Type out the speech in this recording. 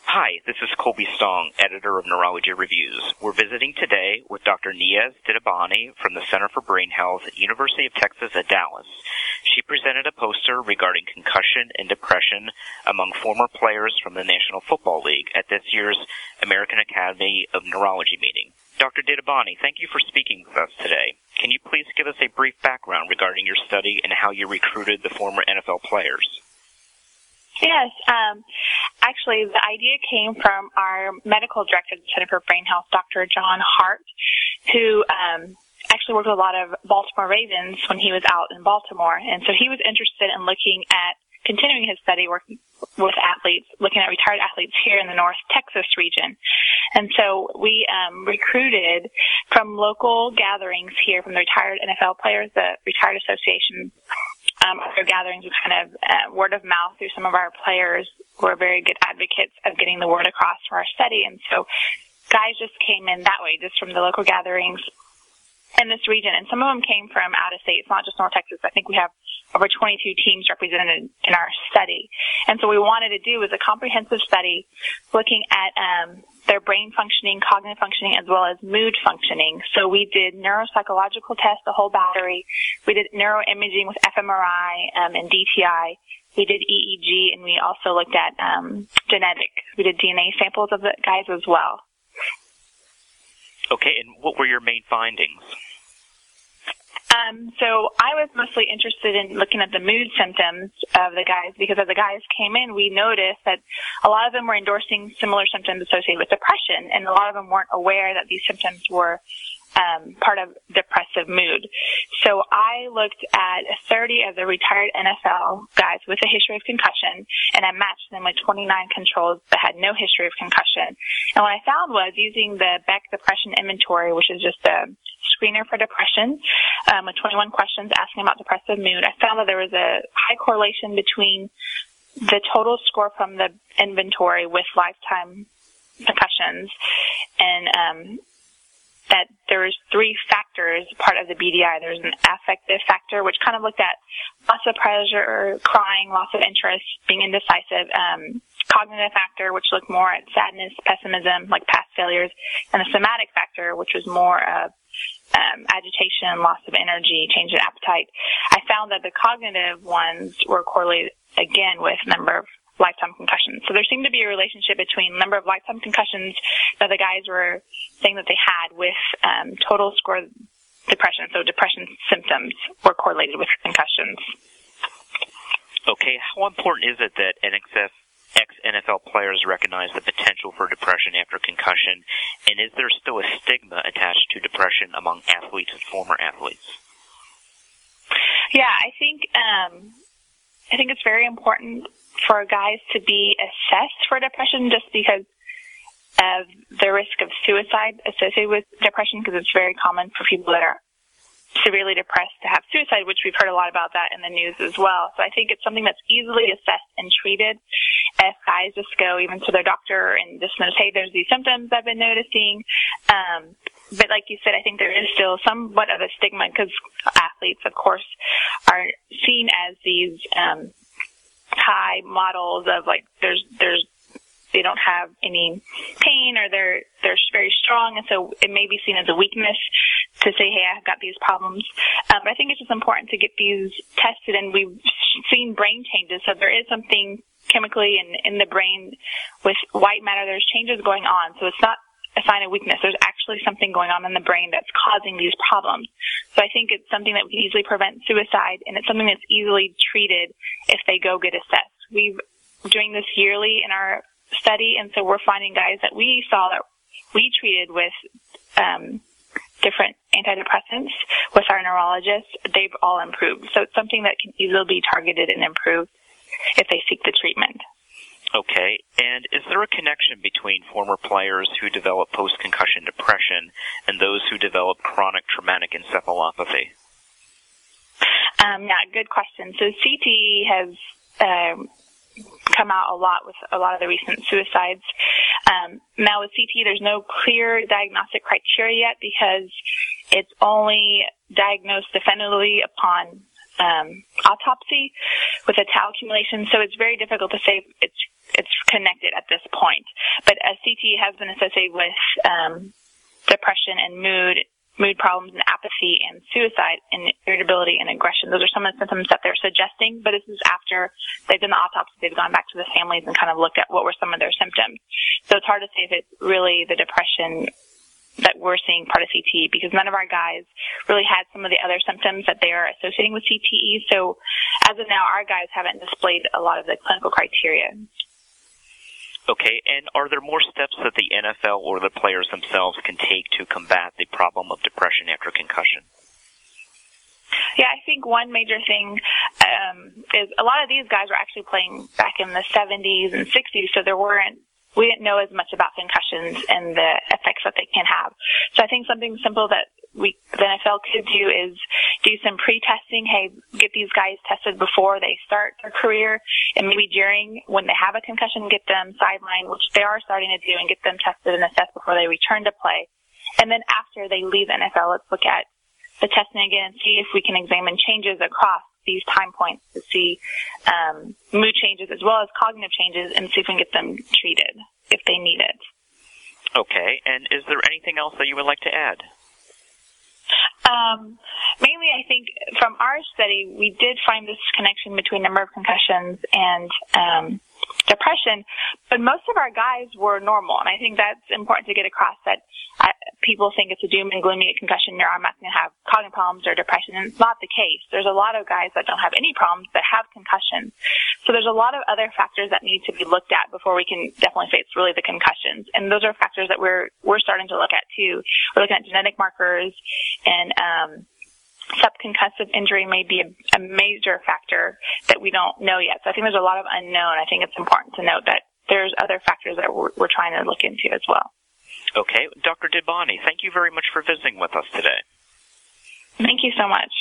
Hi, this is Colby Stong, editor of Neurology Reviews. We're visiting today with Dr. Niaz Didabani from the Center for Brain Health at University of Texas at Dallas. She presented a poster regarding concussion and depression among former players from the National Football League at this year's American Academy of Neurology meeting. Dr. Didabani, thank you for speaking with us today. Can you please give us a brief background regarding your study and how you recruited the former NFL players? Yes, actually the idea came from our medical director at the Center for Brain Health, Dr. John Hart, who actually worked with a lot of Baltimore Ravens when he was out in Baltimore. And so he was interested in looking at continuing his study working with athletes, looking at retired athletes here in the North Texas region. And so we recruited from local gatherings here from the retired NFL players, the Retired Association. Other gatherings with kind of word of mouth through some of our players who are very good advocates of getting the word across for our study. And so guys just came in that way, just from the local gatherings in this region. And some of them came from out of state. It's not just North Texas. I think we have over 22 teams represented in our study. And so what we wanted to do was a comprehensive study looking at their brain functioning, cognitive functioning, as well as mood functioning. So we did neuropsychological tests, the whole battery. We did neuroimaging with fMRI and DTI. We did EEG, and we also looked at genetic. We did DNA samples of the guys as well. Okay, and what were your main findings? So I was mostly interested in looking at the mood symptoms of the guys because as the guys came in, we noticed that a lot of them were endorsing similar symptoms associated with depression, and a lot of them weren't aware that these symptoms were part of depressive mood. So I looked at 30 of the retired NFL guys with a history of concussion, and I matched them with 29 controls that had no history of concussion. And what I found was using the Beck Depression Inventory, which is just a screener for depression, with 21 questions asking about depressive mood, I found that there was a high correlation between the total score from the inventory with lifetime concussions, and that there was three factors part of the BDI. There's an affective factor, which kind of looked at loss of pleasure, crying, loss of interest, being indecisive, cognitive factor, which looked more at sadness, pessimism, like past failures, and the somatic factor, which was more of agitation, loss of energy, change in appetite. I found that the cognitive ones were correlated again with number of lifetime concussions. So there seemed to be a relationship between number of lifetime concussions that the guys were saying that they had with total score depression. So depression symptoms were correlated with concussions. Okay, how important is it that ex-NFL players recognize the potential for depression after concussion, and is there still a stigma attached to depression among athletes and former athletes? Yeah, I think it's very important for guys to be assessed for depression just because of the risk of suicide associated with depression, because it's very common for people that are severely depressed to have suicide, which we've heard a lot about that in the news as well. So I think it's something that's easily assessed and treated if guys just go even to their doctor and just notice, hey, there's these symptoms I've been noticing. But like you said, I think there is still somewhat of a stigma because athletes, of course, are seen as these high models of like they don't have any pain or they're very strong, and so it may be seen as a weakness to say, hey, I've got these problems. But I think it's just important to get these tested, and we've seen brain changes. So there is something chemically in the brain with white matter. There's changes going on, so it's not a sign of weakness. There's actually something going on in the brain that's causing these problems. So I think it's something that we can easily prevent suicide, and it's something that's easily treated if they go get assessed. We're doing this yearly in our study, and so we're finding guys that we saw that we treated with different antidepressants with our neurologists, they've all improved. So it's something that can easily be targeted and improved if they seek the treatment. Okay, and is there a connection between former players who develop post-concussion depression and those who develop chronic traumatic encephalopathy? Yeah, good question. So CTE has come out a lot with a lot of the recent suicides. Now with CTE, there's no clear diagnostic criteria yet because it's only diagnosed definitively upon autopsy with a tau accumulation, so it's very difficult to say it's connected at this point. CTE has been associated with depression and mood problems and apathy and suicide and irritability and aggression. Those are some of the symptoms that they're suggesting, but this is after they've done the autopsy. They've gone back to the families and kind of looked at what were some of their symptoms. So it's hard to say if it's really the depression that we're seeing part of CTE, because none of our guys really had some of the other symptoms that they are associating with CTE. So as of now, our guys haven't displayed a lot of the clinical criteria. Okay, and are there more steps that the NFL or the players themselves can take to combat the problem of depression after concussion? Yeah, I think one major thing is a lot of these guys were actually playing back in the 70s and 60s, so we didn't know as much about concussions and the effects that they can have. So I think something simple that the NFL could do is do some pre-testing. Hey, get these guys tested before they start their career, and maybe during, when they have a concussion, get them sidelined, which they are starting to do, and get them tested and assessed before they return to play. And then after they leave the NFL, let's look at the testing again and see if we can examine changes across these time points to see mood changes as well as cognitive changes, and see if we can get them treated if they need it. Okay, and is there anything else that you would like to add? Mainly, I think from our study, we did find this connection between number of concussions and depression, but most of our guys were normal, and I think that's important to get across, that people think it's a doom and gloomy concussion, you're automatically going to have cognitive problems or depression, and it's not the case. There's a lot of guys that don't have any problems that have concussions. So there's a lot of other factors that need to be looked at before we can definitely say it's really the concussions. And those are factors that we're starting to look at too. We're looking at genetic markers, and subconcussive injury may be a major factor that we don't know yet. So I think there's a lot of unknown. I think it's important to note that there's other factors that we're trying to look into as well. Okay. Dr. Dibani, thank you very much for visiting with us today. Thank you so much.